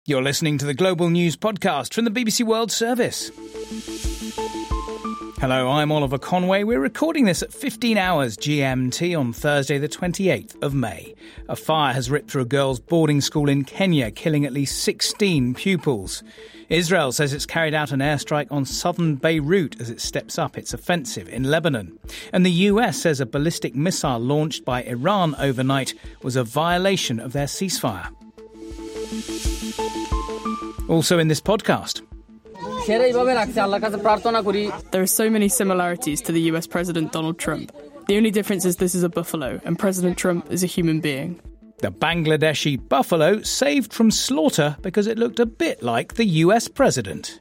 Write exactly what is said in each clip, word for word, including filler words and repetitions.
You're listening to the Global News Podcast from the B B C World Service. Hello, I'm Oliver Conway. We're recording this at fifteen hours G M T on Thursday the twenty-eighth of May. A fire has ripped through a girls' boarding school in Kenya, killing at least sixteen pupils. Israel says it's carried out an airstrike on southern Beirut as it steps up its offensive in Lebanon. And the U S says a ballistic missile launched by Iran overnight was a violation of their ceasefire. Also in this podcast. There are so many similarities to the U S President Donald Trump. The only difference is this is a buffalo and President Trump is a human being. The Bangladeshi buffalo saved from slaughter because it looked a bit like the U S president.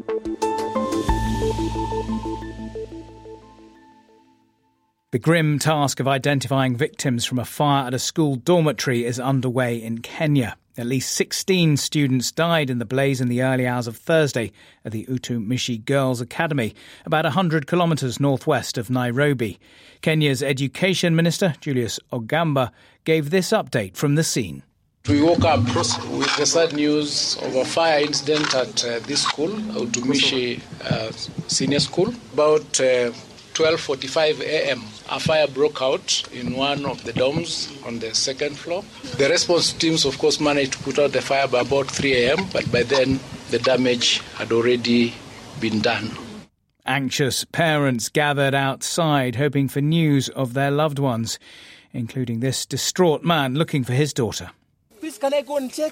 The grim task of identifying victims from a fire at a school dormitory is underway in Kenya. At least sixteen students died in the blaze in the early hours of Thursday at the Utumishi Girls' Academy, about one hundred kilometres northwest of Nairobi. Kenya's Education Minister, Julius Ogamba, gave this update from the scene. We woke up with the sad news of a fire incident at uh, this school, Utumishi uh, Senior School. About uh, twelve forty-five a.m. a fire broke out in one of the dorms on the second floor. The response teams, of course, managed to put out the fire by about three a.m., but by then the damage had already been done. Anxious parents gathered outside hoping for news of their loved ones, including this distraught man looking for his daughter. Please, can I go and check?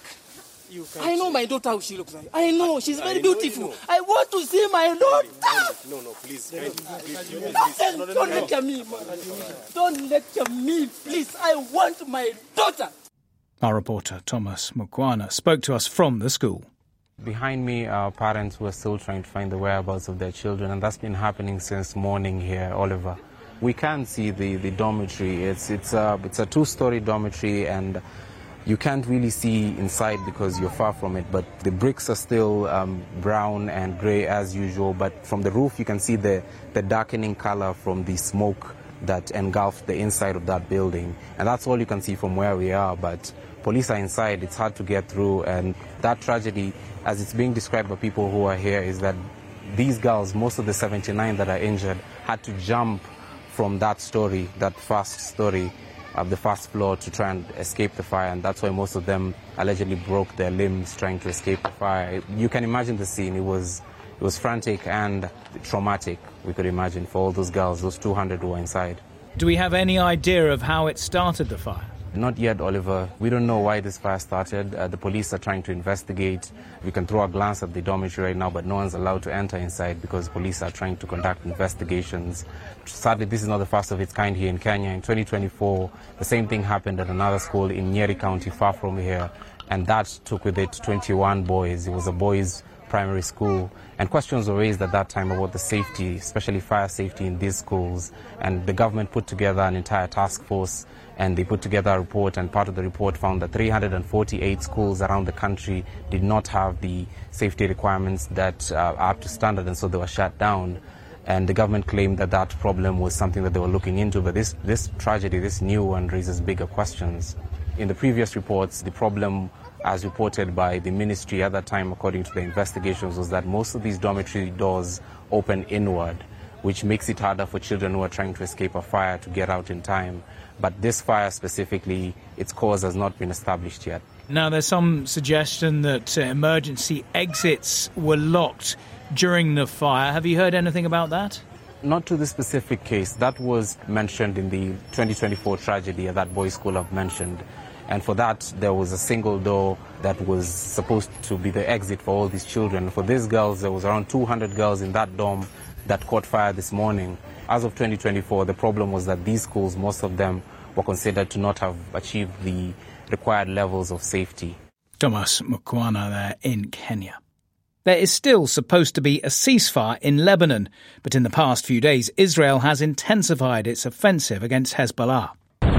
I know my daughter, how she looks like. I know, she's very beautiful. I want to see my daughter. No, no, please. please, Don't, don't lecture me, man. Don't lecture me, please. I want my daughter. Our reporter, Thomas Mukwana, spoke to us from the school. Behind me, our parents were still trying to find the whereabouts of their children, and that's been happening since morning here, Oliver. We can see the, the dormitory. It's, it's a, it's a two-story dormitory, and you can't really see inside because you're far from it, but the bricks are still um, brown and grey as usual. But from the roof, you can see the, the darkening color from the smoke that engulfed the inside of that building. And that's all you can see from where we are. But police are inside. It's hard to get through. And that tragedy, as it's being described by people who are here, is that these girls, most of the seventy-nine that are injured, had to jump from that story, that first story, of the first floor to try and escape the fire, and that's why most of them allegedly broke their limbs trying to escape the fire. You can imagine the scene. It was it was frantic and traumatic, we could imagine, for all those girls, those two hundred who were inside. Do we have any idea of how it started, the fire? Not yet, Oliver. We don't know why this fire started. Uh, the police are trying to investigate. We can throw a glance at the dormitory right now, but no one's allowed to enter inside because police are trying to conduct investigations. Sadly, this is not the first of its kind here in Kenya. In twenty twenty-four, the same thing happened at another school in Nyeri County, far from here, and that took with it twenty-one boys. It was a boys' primary school, and questions were raised at that time about the safety, especially fire safety in these schools, and the government put together an entire task force, and they put together a report, and part of the report found that three hundred forty-eight schools around the country did not have the safety requirements that uh, are up to standard, and so they were shut down. And the government claimed that that problem was something that they were looking into, but this, this tragedy, this new one, raises bigger questions. In the previous reports, the problem, as reported by the ministry at that time, according to the investigations, was that most of these dormitory doors open inward, which makes it harder for children who are trying to escape a fire to get out in time. But this fire specifically, its cause has not been established yet. Now, there's some suggestion that uh, emergency exits were locked during the fire. Have you heard anything about that? Not to this specific case. That was mentioned in the twenty twenty-four tragedy at that boys' school I've mentioned. And for that, there was a single door that was supposed to be the exit for all these children. For these girls, there was around two hundred girls in that dorm that caught fire this morning. As of twenty twenty-four, the problem was that these schools, most of them, were considered to not have achieved the required levels of safety. Thomas Mukwana there in Kenya. There is still supposed to be a ceasefire in Lebanon, but in the past few days, Israel has intensified its offensive against Hezbollah.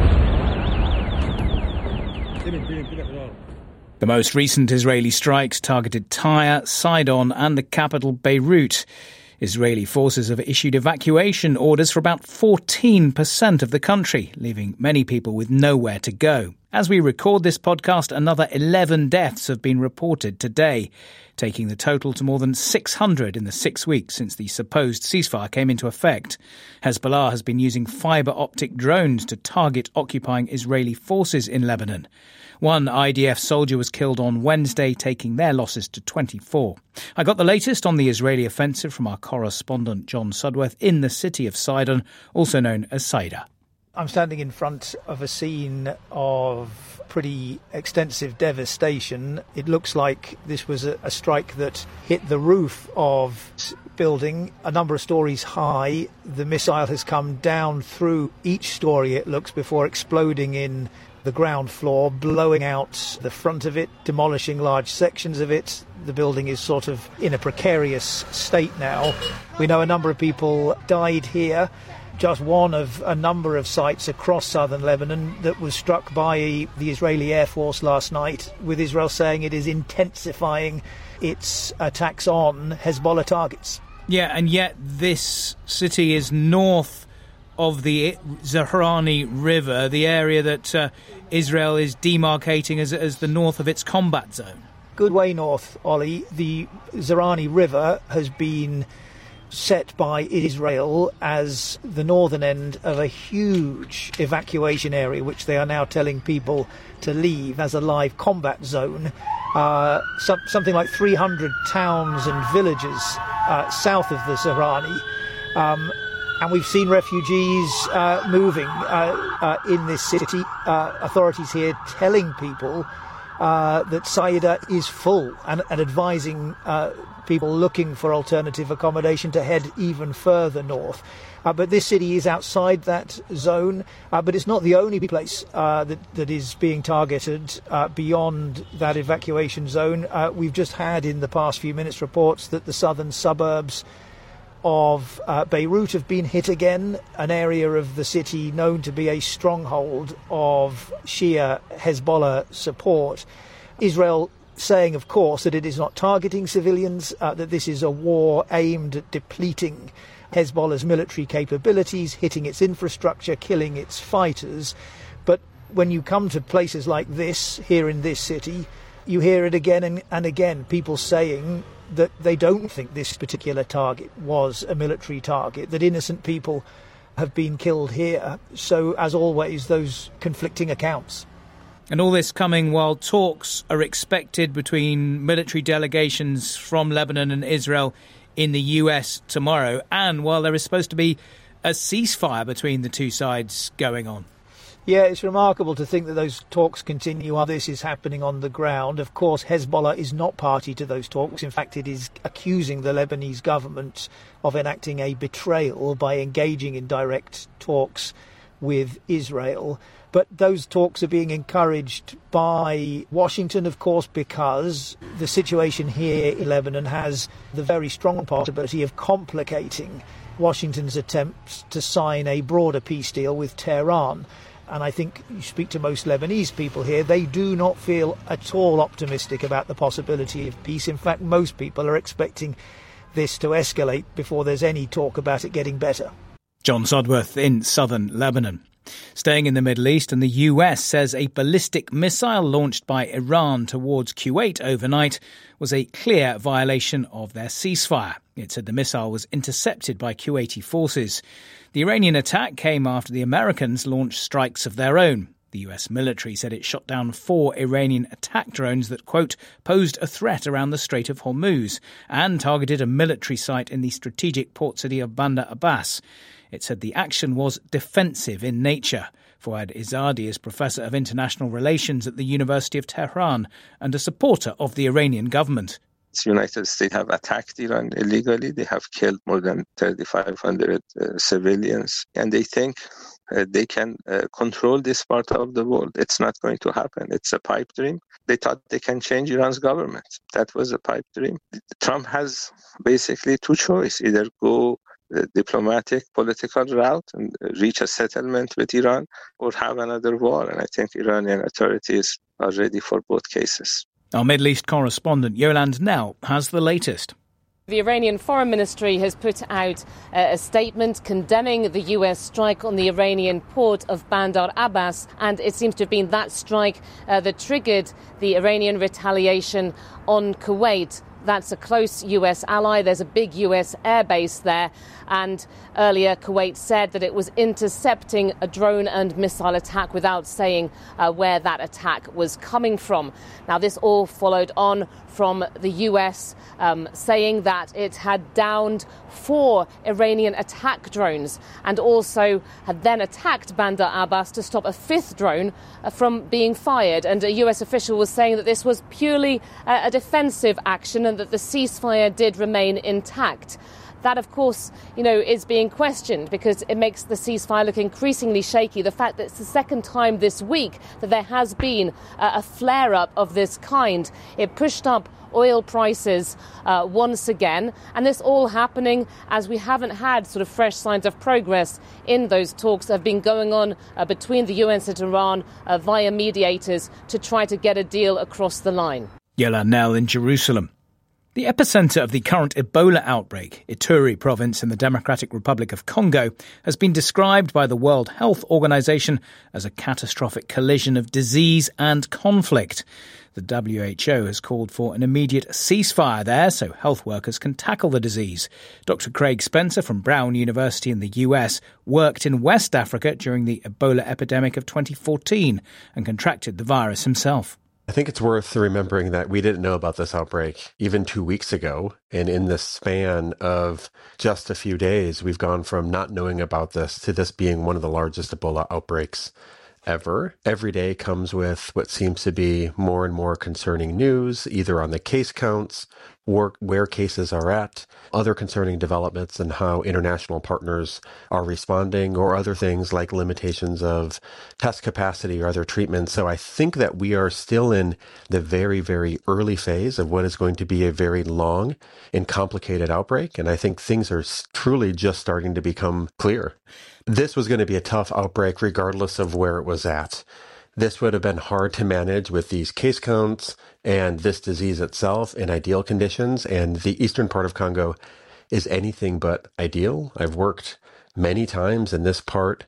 The most recent Israeli strikes targeted Tyre, Sidon and the capital Beirut. Israeli forces have issued evacuation orders for about fourteen percent of the country, leaving many people with nowhere to go. As we record this podcast, another eleven deaths have been reported today, taking the total to more than six hundred in the six weeks since the supposed ceasefire came into effect. Hezbollah has been using fibre-optic drones to target occupying Israeli forces in Lebanon. One I D F soldier was killed on Wednesday, taking their losses to twenty-four. I got the latest on the Israeli offensive from our correspondent John Sudworth in the city of Sidon, also known as Saida. I'm standing in front of a scene of pretty extensive devastation. It looks like this was a, a strike that hit the roof of a building a number of stories high. The missile has come down through each story, it looks, before exploding in the ground floor, blowing out the front of it, demolishing large sections of it. The building is sort of in a precarious state now. We know a number of people died here. Just one of a number of sites across southern Lebanon that was struck by the Israeli Air Force last night, with Israel saying it is intensifying its attacks on Hezbollah targets. Yeah, and yet this city is north of the Zahrani River, the area that uh, Israel is demarcating as, as the north of its combat zone. Good way north, Ollie. The Zahrani River has been set by Israel as the northern end of a huge evacuation area, which they are now telling people to leave as a live combat zone. Uh, some, something like three hundred towns and villages uh, south of the Zahrani. Um, and we've seen refugees uh, moving uh, uh, in this city. Uh, authorities here telling people uh, that Saida is full and, and advising uh, people looking for alternative accommodation to head even further north. Uh, but this city is outside that zone, uh, but it's not the only place uh, that, that is being targeted uh, beyond that evacuation zone. Uh, we've just had in the past few minutes reports that the southern suburbs of uh, Beirut have been hit again, an area of the city known to be a stronghold of Shia Hezbollah support. Israel saying, of course, that it is not targeting civilians, uh, that this is a war aimed at depleting Hezbollah's military capabilities, hitting its infrastructure, killing its fighters. But when you come to places like this, here in this city, you hear it again and, and again, people saying that they don't think this particular target was a military target, that innocent people have been killed here. So, as always, those conflicting accounts. And all this coming while talks are expected between military delegations from Lebanon and Israel in the U S tomorrow, and while there is supposed to be a ceasefire between the two sides going on. Yeah, it's remarkable to think that those talks continue while this is happening on the ground. Of course, Hezbollah is not party to those talks. In fact, it is accusing the Lebanese government of enacting a betrayal by engaging in direct talks with Israel. But those talks are being encouraged by Washington, of course, because the situation here in Lebanon has the very strong possibility of complicating Washington's attempts to sign a broader peace deal with Tehran. And I think you speak to most Lebanese people here, they do not feel at all optimistic about the possibility of peace. In fact, most people are expecting this to escalate before there's any talk about it getting better. John Sudworth in southern Lebanon. Staying in the Middle East, and the U S says a ballistic missile launched by Iran towards Kuwait overnight was a clear violation of their ceasefire. It said the missile was intercepted by Kuwaiti forces. The Iranian attack came after the Americans launched strikes of their own. The U S military said it shot down four Iranian attack drones that, quote, posed a threat around the Strait of Hormuz and targeted a military site in the strategic port city of Bandar Abbas. It said the action was defensive in nature. Fouad Izzadi is Professor of International Relations at the University of Tehran and a supporter of the Iranian government. The United States have attacked Iran illegally. They have killed more than thirty-five hundred uh, civilians, and they think uh, they can uh, control this part of the world. It's not going to happen. It's a pipe dream. They thought they can change Iran's government. That was a pipe dream. Trump has basically two choices: either go the diplomatic, political route and reach a settlement with Iran, or have another war. And I think Iranian authorities are ready for both cases. Our Middle East correspondent Yolande Knell has the latest. The Iranian Foreign Ministry has put out uh, a statement condemning the U S strike on the Iranian port of Bandar Abbas, and it seems to have been that strike uh, that triggered the Iranian retaliation on Kuwait. That's a close U S ally. There's a big U S airbase there. And earlier, Kuwait said that it was intercepting a drone and missile attack without saying uh, where that attack was coming from. Now, this all followed on from the U S um, saying that it had downed four Iranian attack drones and also had then attacked Bandar Abbas to stop a fifth drone uh, from being fired. And a U S official was saying that this was purely uh, a defensive action and that the ceasefire did remain intact. That, of course, you know, is being questioned because it makes the ceasefire look increasingly shaky. The fact that it's the second time this week that there has been uh, a flare-up of this kind. It pushed up oil prices uh, once again, and this all happening as we haven't had sort of fresh signs of progress in those talks that have been going on uh, between the U S and Iran uh, via mediators to try to get a deal across the line. Yola Nell in Jerusalem. The epicenter of the current Ebola outbreak, Ituri province in the Democratic Republic of Congo, has been described by the World Health Organization as a catastrophic collision of disease and conflict. The W H O has called for an immediate ceasefire there so health workers can tackle the disease. Doctor Craig Spencer from Brown University in the U S worked in West Africa during the Ebola epidemic of twenty fourteen and contracted the virus himself. I think it's worth remembering that we didn't know about this outbreak even two weeks ago. And in the span of just a few days, we've gone from not knowing about this to this being one of the largest Ebola outbreaks ever. Every day comes with what seems to be more and more concerning news, either on the case counts, or where cases are at, other concerning developments and how international partners are responding, or other things like limitations of test capacity or other treatments. So I think that we are still in the very, very early phase of what is going to be a very long and complicated outbreak. And I think things are truly just starting to become clear. This was going to be a tough outbreak regardless of where it was at. This would have been hard to manage with these case counts and this disease itself in ideal conditions. And the eastern part of Congo is anything but ideal. I've worked many times in this part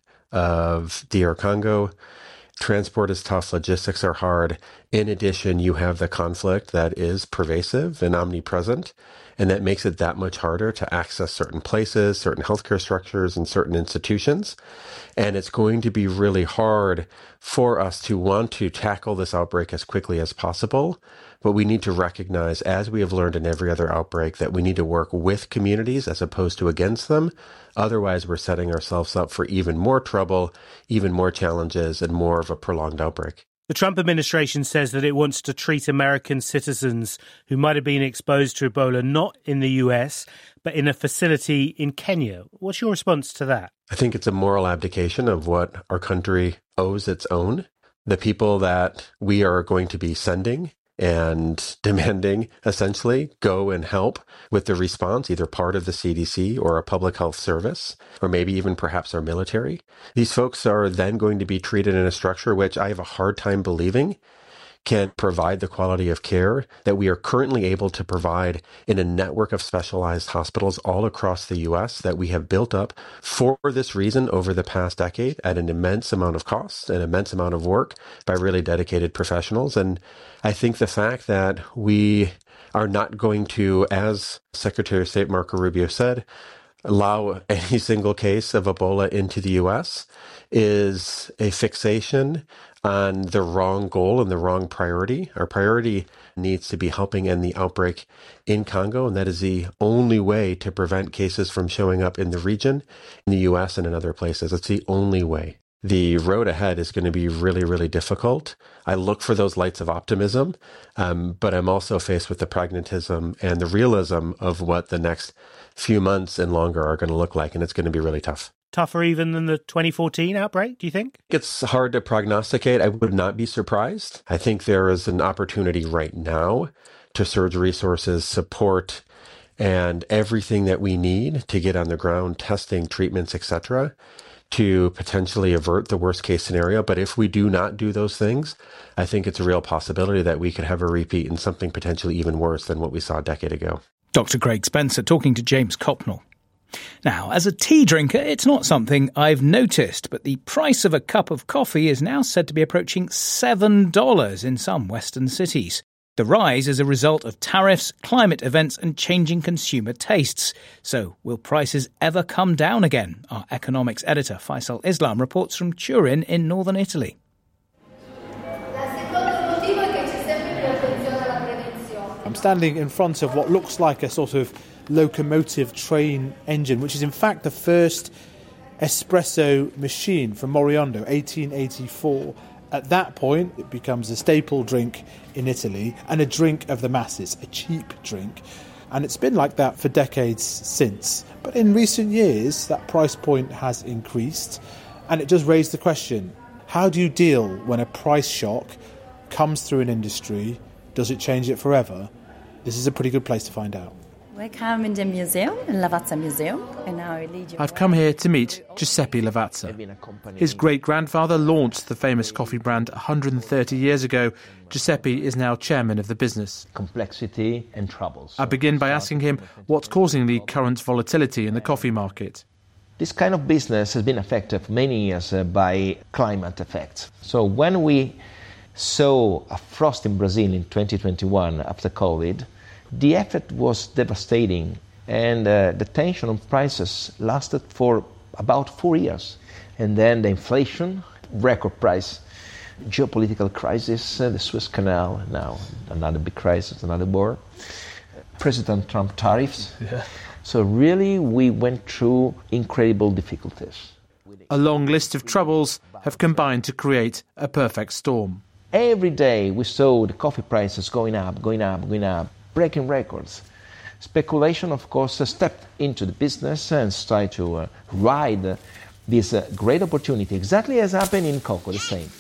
of D R Congo. Transport is tough. Logistics are hard. In addition, you have the conflict that is pervasive and omnipresent. And that makes it that much harder to access certain places, certain healthcare structures, and certain institutions. And it's going to be really hard for us to want to tackle this outbreak as quickly as possible. But we need to recognize, as we have learned in every other outbreak, that we need to work with communities as opposed to against them. Otherwise, we're setting ourselves up for even more trouble, even more challenges, and more of a prolonged outbreak. The Trump administration says that it wants to treat American citizens who might have been exposed to Ebola not in the U S, but in a facility in Kenya. What's your response to that? I think it's a moral abdication of what our country owes its own. The people that we are going to be sending and demanding, essentially, go and help with the response, either part of the C D C or a public health service, or maybe even perhaps our military. These folks are then going to be treated in a structure which I have a hard time believing can provide the quality of care that we are currently able to provide in a network of specialized hospitals all across the U S that we have built up for this reason over the past decade at an immense amount of cost, an immense amount of work by really dedicated professionals. And I think the fact that we are not going to, as Secretary of State Marco Rubio said, allow any single case of Ebola into the U S is a fixation on the wrong goal and the wrong priority. Our priority needs to be helping end the outbreak in Congo, and that is the only way to prevent cases from showing up in the region, in the U S, and in other places. It's the only way. The road ahead is going to be really, really difficult. I look for those lights of optimism, um, but I'm also faced with the pragmatism and the realism of what the next few months and longer are going to look like, and it's going to be really tough. Tougher even than the twenty fourteen outbreak, do you think? It's hard to prognosticate. I would not be surprised. I think there is an opportunity right now to surge resources, support, and everything that we need to get on the ground, testing, treatments, et cetera, to potentially avert the worst case scenario. But if we do not do those things, I think it's a real possibility that we could have a repeat in something potentially even worse than what we saw a decade ago. Doctor Craig Spencer talking to James Copnell. Now, as a tea drinker, it's not something I've noticed, but the price of a cup of coffee is now said to be approaching seven dollars in some Western cities. The rise is a result of tariffs, climate events and changing consumer tastes. So, will prices ever come down again? Our economics editor, Faisal Islam, reports from Turin in northern Italy. I'm standing in front of what looks like a sort of locomotive train engine, which is in fact the first espresso machine from Moriondo, eighteen eighty-four. At that point, it becomes a staple drink in Italy and a drink of the masses, a cheap drink. And it's been like that for decades since. But in recent years, that price point has increased. And it does raise the question, how do you deal when a price shock comes through an industry? Does it change it forever? This is a pretty good place to find out. Welcome in the museum, in Lavazza Museum, and now I lead you. I've come here to meet Giuseppe Lavazza. His great-grandfather launched the famous coffee brand one hundred thirty years ago. Giuseppe is now chairman of the business. Complexity and troubles. I begin by asking him what's causing the current volatility in the coffee market. This kind of business has been affected for many years uh, by climate effects. So when we saw a frost in Brazil in twenty twenty-one after COVID, the effect was devastating, and uh, the tension on prices lasted for about four years. And then the inflation, record price, geopolitical crisis, uh, the Suez Canal, now another big crisis, another war, President Trump tariffs. Yeah. So really we went through incredible difficulties. A long list of troubles have combined to create a perfect storm. Every day we saw the coffee prices going up, going up, going up, breaking records. Speculation, of course, uh, stepped into the business and tried to uh, ride uh, this uh, great opportunity, exactly as happened in cocoa, the same.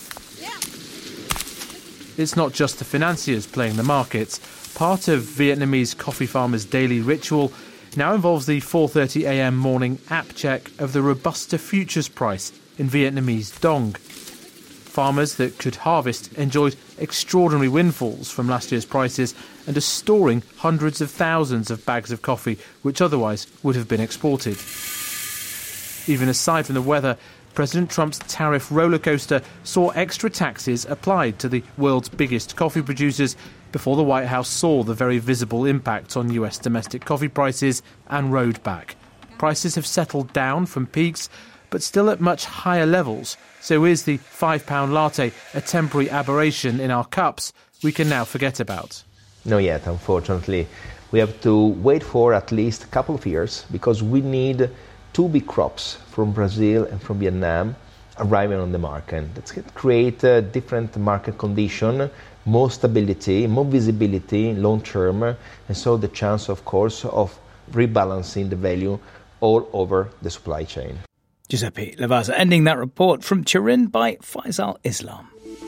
It's not just the financiers playing the markets. Part of Vietnamese coffee farmers' daily ritual now involves the four thirty a m morning app check of the Robusta futures price in Vietnamese dong. Farmers that could harvest enjoyed extraordinary windfalls from last year's prices and are storing hundreds of thousands of bags of coffee which otherwise would have been exported. Even aside from the weather, President Trump's tariff rollercoaster saw extra taxes applied to the world's biggest coffee producers before the White House saw the very visible impact on U S domestic coffee prices and rode back. Prices have settled down from peaks, but still at much higher levels. So is the five pound latte a temporary aberration in our cups we can now forget about? Not yet, unfortunately. We have to wait for at least a couple of years because we need two big crops from Brazil and from Vietnam arriving on the market. That's going to create a different market condition, more stability, more visibility long term, and so the chance, of course, of rebalancing the value all over the supply chain. Giuseppe Lavazza ending that report from Turin by Faisal Islam.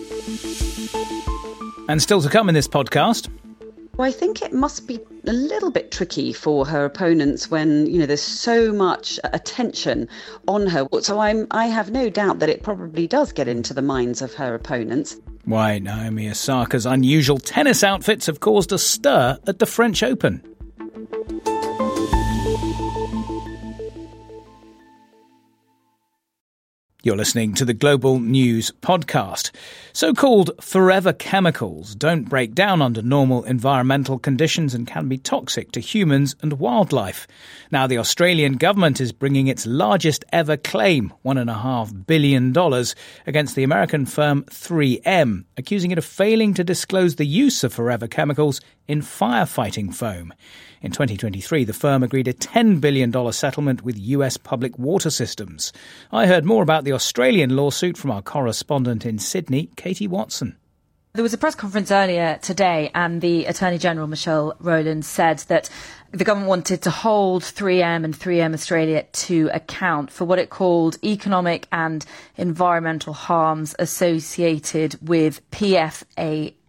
And still to come in this podcast. Well, I think it must be a little bit tricky for her opponents when, you know, there's so much attention on her. So I'm, I have no doubt that it probably does get into the minds of her opponents. Why, Naomi Osaka's unusual tennis outfits have caused a stir at the French Open. You're listening to the Global News Podcast. So-called forever chemicals don't break down under normal environmental conditions and can be toxic to humans and wildlife. Now, the Australian government is bringing its largest ever claim, one point five billion dollars, against the American firm three M, accusing it of failing to disclose the use of forever chemicals in firefighting foam. In twenty twenty-three, the firm agreed a ten billion dollars settlement with U S public water systems. I heard more about the Australian lawsuit from our correspondent in Sydney, Katie Watson. There was a press conference earlier today and the Attorney General, Michelle Rowland, said that the government wanted to hold three M and three M Australia to account for what it called economic and environmental harms associated with P F A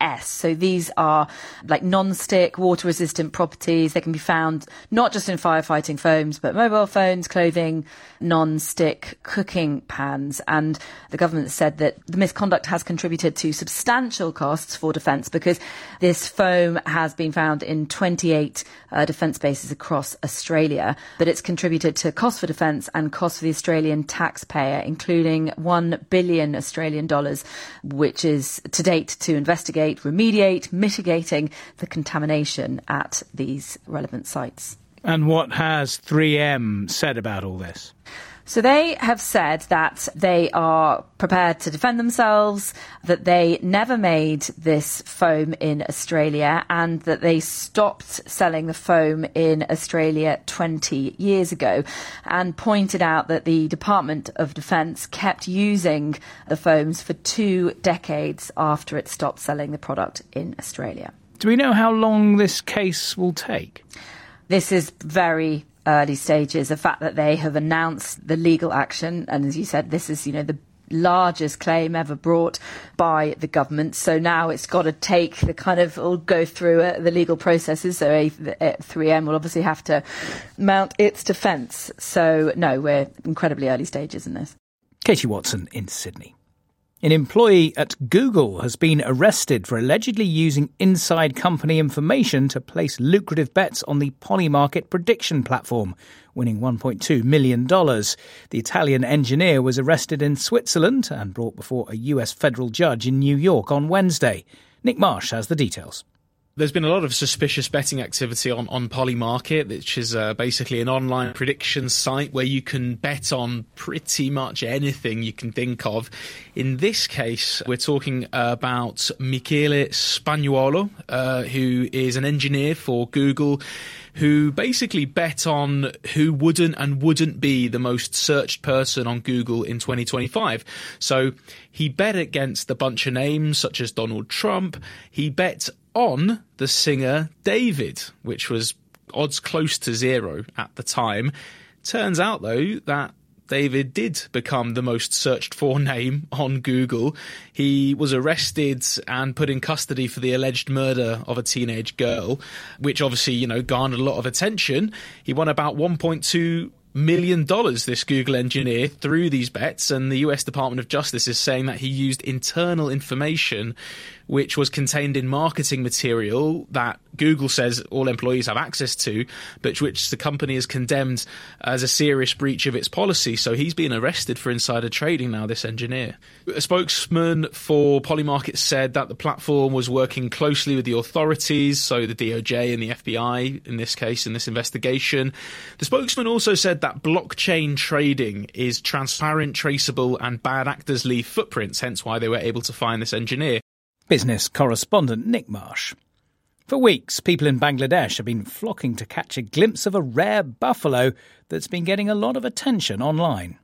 S. So these are like non-stick, water-resistant properties. They can be found not just in firefighting foams, but mobile phones, clothing, non-stick cooking pans. And the government said that the misconduct has contributed to substantial costs for defence because this foam has been found in twenty-eight uh, defence bases across Australia. But it's contributed to costs for defence and costs for the Australian taxpayer, including one billion Australian dollars, which is to date to investigate, remediate, mitigating the contamination at these relevant sites. And what has three M said about all this? So they have said that they are prepared to defend themselves, that they never made this foam in Australia, and that they stopped selling the foam in Australia twenty years ago, and pointed out that the Department of Defence kept using the foams for two decades after it stopped selling the product in Australia. Do we know how long this case will take? This is very early stages. The fact that they have announced the legal action, and as you said, this is, you know, the largest claim ever brought by the government. So now it's got to take the kind of, or go through uh, the legal processes. So uh, three M will obviously have to mount its defence. So no, we're incredibly early stages in this. Katie Watson in Sydney. An employee at Google has been arrested for allegedly using inside company information to place lucrative bets on the Polymarket prediction platform, winning one point two million dollars. The Italian engineer was arrested in Switzerland and brought before a U S federal judge in New York on Wednesday. Nick Marsh has the details. There's been a lot of suspicious betting activity on, on Polymarket, which is uh, basically an online prediction site where you can bet on pretty much anything you can think of. In this case, we're talking about Michele Spagnuolo, uh, who is an engineer for Google, who basically bet on who wouldn't and wouldn't be the most searched person on Google in twenty twenty-five. So he bet against a bunch of names such as Donald Trump. He bet on the singer David, which was odds close to zero at the time. Turns out, though, that David did become the most searched for name on Google. He was arrested and put in custody for the alleged murder of a teenage girl, which obviously, you know, garnered a lot of attention. He won about one point two million dollars, this Google engineer, through these bets, and the U S Department of Justice is saying that he used internal information which was contained in marketing material that Google says all employees have access to, but which the company has condemned as a serious breach of its policy. So he's been arrested for insider trading now, this engineer. A spokesman for Polymarket said that the platform was working closely with the authorities, so the D O J and the F B I in this case, in this investigation. The spokesman also said that blockchain trading is transparent, traceable, and bad actors leave footprints, hence why they were able to find this engineer. Business correspondent Nick Marsh. For weeks, people in Bangladesh have been flocking to catch a glimpse of a rare buffalo that's been getting a lot of attention online.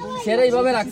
I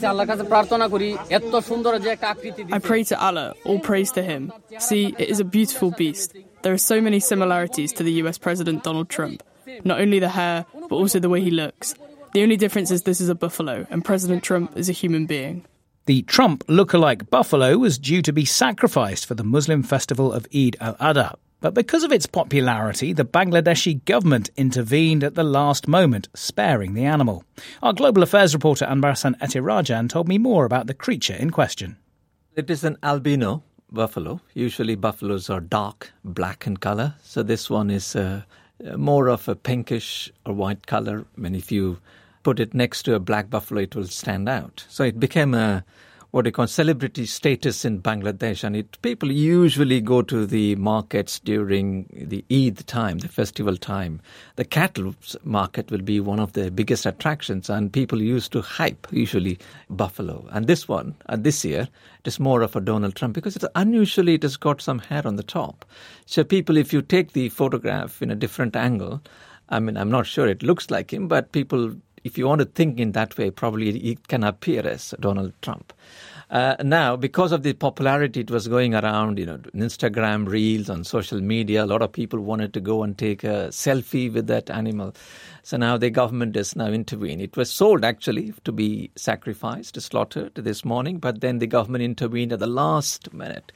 pray to Allah, all praise to him. See, it is a beautiful beast. There are so many similarities to the U S President Donald Trump. Not only the hair, but also the way he looks. The only difference is this is a buffalo, and President Trump is a human being. The Trump lookalike buffalo was due to be sacrificed for the Muslim festival of Eid al-Adha. But because of its popularity, the Bangladeshi government intervened at the last moment, sparing the animal. Our global affairs reporter Anbarasan Etirajan told me more about the creature in question. It is an albino buffalo. Usually buffaloes are dark black in colour, so this one is uh, more of a pinkish or white colour. I mean, if you put it next to a black buffalo, it will stand out. So it became a what they call celebrity status in Bangladesh, and it people usually go to the markets during the Eid time, the festival time. The cattle market will be one of the biggest attractions, and people used to hype usually buffalo. And this one, uh, this year, it is more of a Donald Trump because it's unusually it has got some hair on the top. So people, if you take the photograph in a different angle, I mean, I'm not sure it looks like him, but people, if you want to think in that way, probably it can appear as Donald Trump. Uh, now, because of the popularity, it was going around, you know, Instagram reels, on social media. A lot of people wanted to go and take a selfie with that animal. So now the government has now intervened. It was sold, actually, to be sacrificed, slaughtered this morning, but then the government intervened at the last minute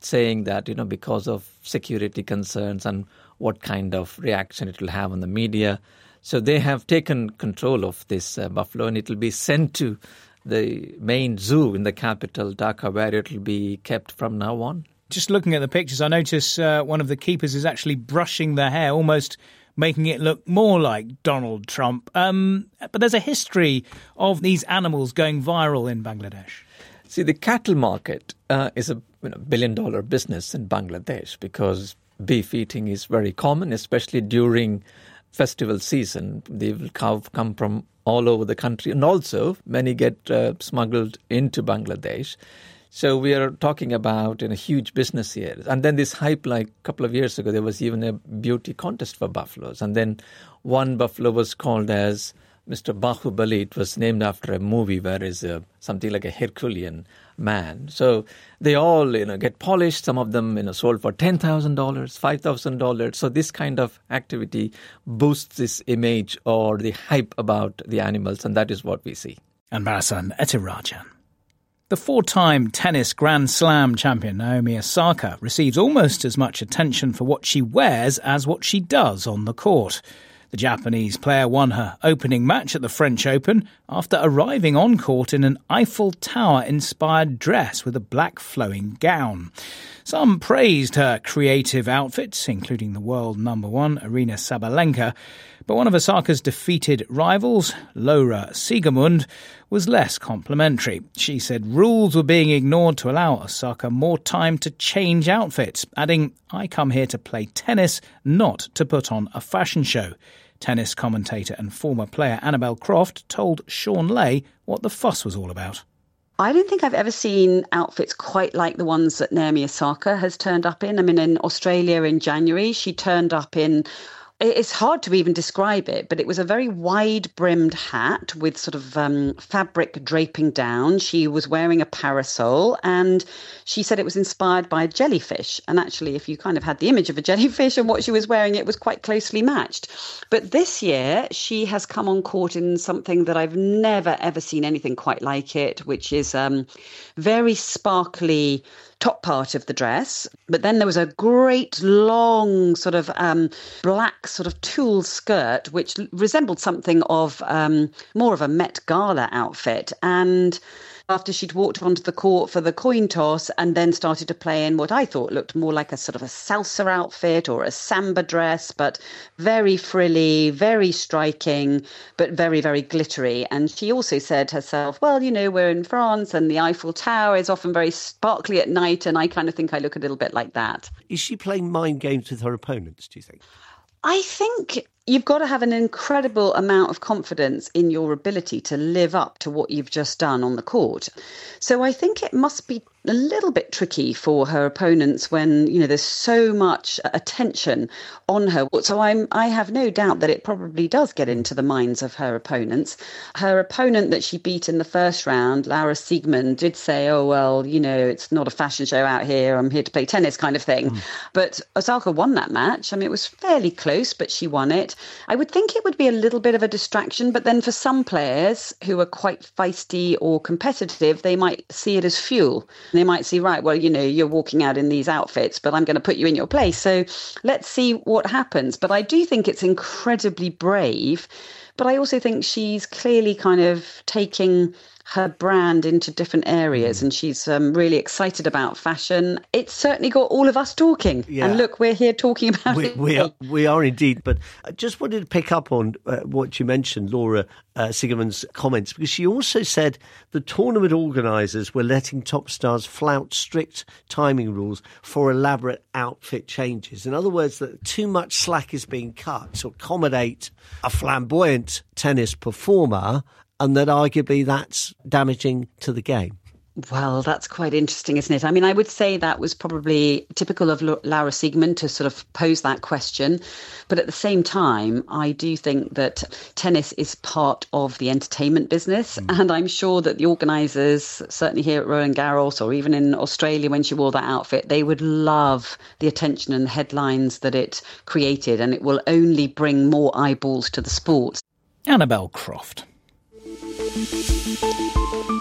saying that, you know, because of security concerns and what kind of reaction it will have on the media. So they have taken control of this uh, buffalo, and it will be sent to the main zoo in the capital, Dhaka, where it will be kept from now on. Just looking at the pictures, I notice uh, one of the keepers is actually brushing the hair, almost making it look more like Donald Trump. Um, but there's a history of these animals going viral in Bangladesh. See, the cattle market uh, is a you know, billion-dollar business in Bangladesh because beef eating is very common, especially during festival season. They will come from all over the country, and also many get uh, smuggled into Bangladesh. So we are talking about in a huge business here. And then this hype, like a couple of years ago, there was even a beauty contest for buffaloes. And then one buffalo was called as Mister Bahubali. It was named after a movie where is a, something like a Herculean man. So they all, you know, get polished. Some of them, you know, sold for ten thousand dollars, five thousand dollars. So this kind of activity boosts this image or the hype about the animals, and that is what we see. And Barasan Ethirajan. The four-time tennis Grand Slam champion Naomi Osaka receives almost as much attention for what she wears as what she does on the court. The Japanese player won her opening match at the French Open after arriving on court in an Eiffel Tower-inspired dress with a black flowing gown. Some praised her creative outfits, including the world number one, Aryna Sabalenka, but one of Osaka's defeated rivals, Laura Siegemund, was less complimentary. She said rules were being ignored to allow Osaka more time to change outfits, adding, "I come here to play tennis, not to put on a fashion show." Tennis commentator and former player Annabel Croft told Sean Lay what the fuss was all about. I don't think I've ever seen outfits quite like the ones that Naomi Osaka has turned up in. I mean, in Australia in January, she turned up in... It's hard to even describe it, but it was a very wide-brimmed hat with sort of um, fabric draping down. She was wearing a parasol, and she said it was inspired by a jellyfish. And actually, if you kind of had the image of a jellyfish and what she was wearing, it was quite closely matched. But this year, she has come on court in something that I've never, ever seen anything quite like it, which is um, very sparkly top part of the dress, but then there was a great long sort of um, black sort of tulle skirt which resembled something of um, more of a Met Gala outfit. And after she'd walked onto the court for the coin toss and then started to play in what I thought looked more like a sort of a salsa outfit or a samba dress, but very frilly, very striking, but very, very glittery. And she also said herself, well, you know, we're in France and the Eiffel Tower is often very sparkly at night, and I kind of think I look a little bit like that. Is she playing mind games with her opponents, do you think? I think you've got to have an incredible amount of confidence in your ability to live up to what you've just done on the court. So I think it must be a little bit tricky for her opponents when, you know, there's so much attention on her. So I'm, I have no doubt that it probably does get into the minds of her opponents. Her opponent that she beat in the first round, Laura Siegemund, did say, oh, well, you know, it's not a fashion show out here. I'm here to play tennis kind of thing. Mm. But Osaka won that match. I mean, it was fairly close, but she won it. I would think it would be a little bit of a distraction. But then for some players who are quite feisty or competitive, they might see it as fuel. They might see, right, well, you know, you're walking out in these outfits, but I'm going to put you in your place. So let's see what happens. But I do think it's incredibly brave. But I also think she's clearly kind of taking her brand into different areas, and she's um, really excited about fashion. It's certainly got all of us talking. Yeah. And look, we're here talking about we, it. We are, we are indeed. But I just wanted to pick up on uh, what you mentioned, Laura uh, Siegemund's comments, because she also said the tournament organisers were letting top stars flout strict timing rules for elaborate outfit changes. In other words, that too much slack is being cut to accommodate a flamboyant tennis performer, and that arguably that's damaging to the game. Well, that's quite interesting, isn't it? I mean, I would say that was probably typical of Laura Siegemund to sort of pose that question. But at the same time, I do think that tennis is part of the entertainment business. Mm. And I'm sure that the organisers, certainly here at Roland Garros or even in Australia when she wore that outfit, they would love the attention and the headlines that it created. And it will only bring more eyeballs to the sport. Annabel Croft.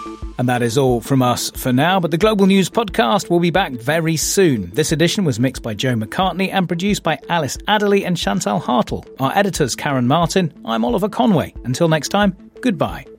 And that is all from us for now, but the Global News podcast will be back very soon. This edition was mixed by Joe McCartney and produced by Alice Adderley and Chantal Hartle. Our editors, Karen Martin. I'm Oliver Conway. Until next time, goodbye.